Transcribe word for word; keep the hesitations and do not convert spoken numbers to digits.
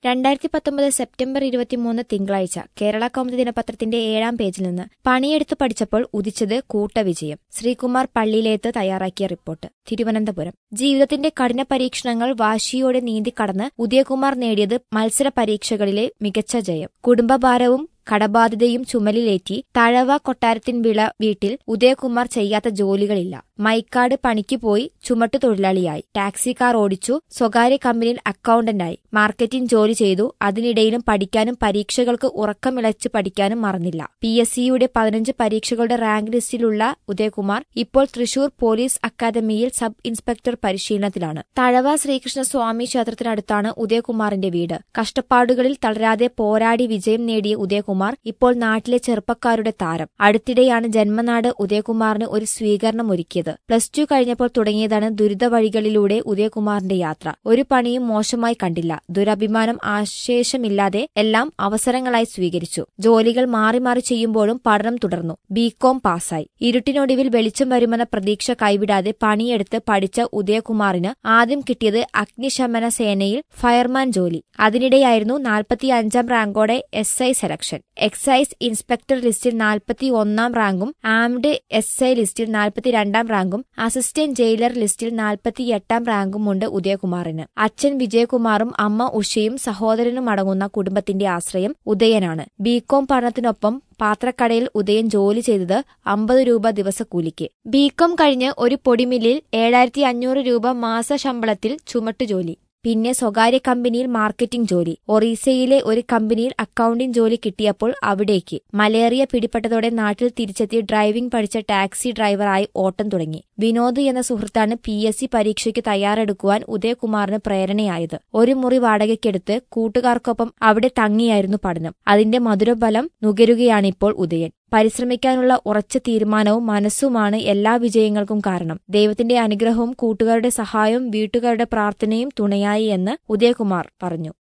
രണ്ടായിരത്തി പത്തൊമ്പത് സെപ്റ്റംബർ ഇരുപത്തിമൂന്ന് തിങ്കളാഴ്ച കേരള കൗമുദി ദിനപത്രത്തിന്റെ ഏഴാം പേജിൽ നിന്ന് പണിയെടുത്ത് പഠിച്ചപ്പോൾ ഉദിച്ചത് കൂട്ടവിജയം. ശ്രീകുമാർ പള്ളിയിലേത്ത് തയ്യാറാക്കിയ റിപ്പോർട്ട്. തിരുവനന്തപുരം. ജീവിതത്തിന്റെ കഠിന പരീക്ഷണങ്ങൾ വാശിയോടെ നീന്തിക്കടന്ന് ഉദയകുമാർ നേടിയത് മത്സര പരീക്ഷകളിലെ മികച്ച ജയം. കുടുംബഭാരവും കടബാധ്യതയും ചുമലിലേറ്റി തഴവ കൊട്ടാരത്തിൻ വിള വീട്ടിൽ ഉദയകുമാർ ചെയ്യാത്ത ജോലികളില്ല. മൈക്കാട് പണിക്ക് പോയി ചുമട്ടുതൊഴിലാളിയായി. ടാക്സി കാർ ഓടിച്ചു. സ്വകാര്യ കമ്പനിയിൽ അക്കൌണ്ടന്റായി. മാർക്കറ്റിംഗ് ജോലി ചെയ്തു. അതിനിടയിലും പഠിക്കാനും പരീക്ഷകൾക്ക് ഉറക്കമിളച്ച് പഠിക്കാനും മറന്നില്ല. പി എസ് സിയുടെ പതിനഞ്ച് പരീക്ഷകളുടെ റാങ്ക് ലിസ്റ്റിലുള്ള ഉദയകുമാർ ഇപ്പോൾ തൃശൂർ പോലീസ് അക്കാദമിയിൽ സബ് ഇൻസ്പെക്ടർ പരിശീലനത്തിലാണ്. തഴവ ശ്രീകൃഷ്ണസ്വാമി ക്ഷേത്രത്തിനടുത്താണ് ഉദയകുമാറിന്റെ വീട്. കഷ്ടപ്പാടുകളിൽ തളരാതെ പോരാടി വിജയം നേടിയ ഉദയകുമാർ ഇപ്പോൾ നാട്ടിലെ ചെറുപ്പക്കാരുടെ താരം. അടുത്തിടെയാണ് ജന്മനാട് ഉദയകുമാറിന് ഒരു സ്വീകരണം ഒരുക്കിയത്. പ്ലസ് ടു കഴിഞ്ഞപ്പോൾ തുടങ്ങിയതാണ് ദുരിത വഴികളിലൂടെ ഉദയകുമാറിന്റെ യാത്ര. ഒരു പണിയും മോശമായി കണ്ടില്ല. ദുരഭിമാനം ആശേഷമില്ലാതെ എല്ലാം അവസരങ്ങളായി സ്വീകരിച്ചു. ജോലികൾ മാറി മാറി ചെയ്യുമ്പോഴും പഠനം തുടർന്നു. ബികോം പാസ്സായി. ഇരുട്ടിനൊടുവിൽ വെളിച്ചം വരുമെന്ന പ്രതീക്ഷ കൈവിടാതെ പണിയെടുത്ത് പഠിച്ച ഉദയകുമാറിന് ആദ്യം കിട്ടിയത് അഗ്നിശമന സേനയിൽ ഫയർമാൻ ജോലി. അതിനിടെയായിരുന്നു നാൽപ്പത്തിയഞ്ചാം റാങ്കോടെ S I selection. Excise inspector ലിസ്റ്റിൽ നാൽപ്പത്തി ഒന്നാം റാങ്കും ആംഡ് എസ് ഐ ലിസ്റ്റിൽ നാൽപ്പത്തിരണ്ടാം റാങ്കും അസിസ്റ്റന്റ് ജയിലർ ലിസ്റ്റിൽ നാൽപ്പത്തിയെട്ടാം റാങ്കുമുണ്ട് ഉദയകുമാറിന്. അച്ഛൻ വിജയകുമാറും അമ്മ ഉഷയും സഹോദരനും അടങ്ങുന്ന കുടുംബത്തിന്റെ ആശ്രയം ഉദയനാണ്. ബികോം പഠനത്തിനൊപ്പം പാത്രക്കടയിൽ ഉദയൻ ജോലി ചെയ്തത് അമ്പത് രൂപ ദിവസക്കൂലിക്ക്. ബികോം കഴിഞ്ഞ് ഒരു പൊടിമില്ലിൽ ഏഴായിരത്തി അഞ്ഞൂറ് രൂപ മാസ ശമ്പളത്തിൽ ചുമട്ടുജോലി. പിന്നെ സ്വകാര്യ കമ്പനിയിൽ മാർക്കറ്റിംഗ് ജോലി. ഒറീസയിലെ ഒരു കമ്പനിയിൽ അക്കൌണ്ടിംഗ് ജോലി കിട്ടിയപ്പോൾ അവിടേക്ക്. മലേറിയ പിടിപെട്ടതോടെ നാട്ടിൽ തിരിച്ചെത്തി ഡ്രൈവിംഗ് പഠിച്ച ടാക്സി ഡ്രൈവറായി ഓട്ടം തുടങ്ങി. വിനോദ് എന്ന സുഹൃത്താണ് പി എസ് സി പരീക്ഷയ്ക്ക് തയ്യാറെടുക്കുവാൻ ഉദയകുമാറിന് പ്രേരണയായത്. ഒരു മുറി വാടകയ്ക്കെടുത്ത് കൂട്ടുകാർക്കൊപ്പം അവിടെ തങ്ങിയായിരുന്നു പഠനം. അതിന്റെ മധുരഫലം നുകരുകയാണിപ്പോൾ ഉദയൻ. പരിശ്രമിക്കാനുള്ള ഉറച്ച തീരുമാനവും മനസ്സുമാണ് എല്ലാ വിജയങ്ങൾക്കും കാരണം. ദൈവത്തിന്റെ അനുഗ്രഹവും കൂട്ടുകാരുടെ സഹായവും വീട്ടുകാരുടെ പ്രാർത്ഥനയും തുണയായി എന്ന് ഉദയകുമാർ പറഞ്ഞു.